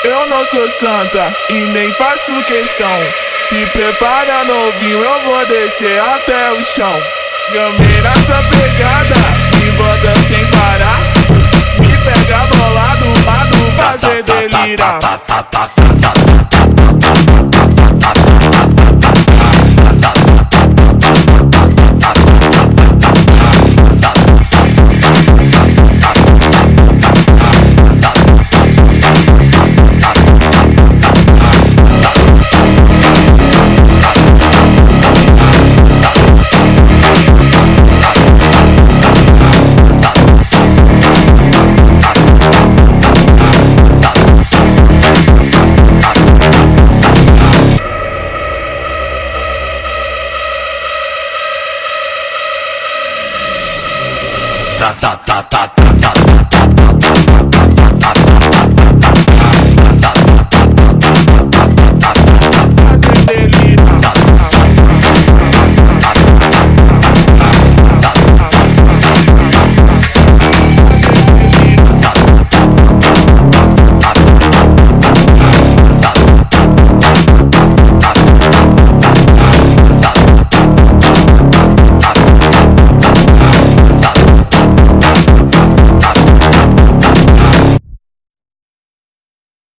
Eu não sou santa e nem faço questão. Se prepara novinho, eu vou descer até o chão. Gamei nessa pegada, me bota sem parar. Me pega bolado, fazer delirar.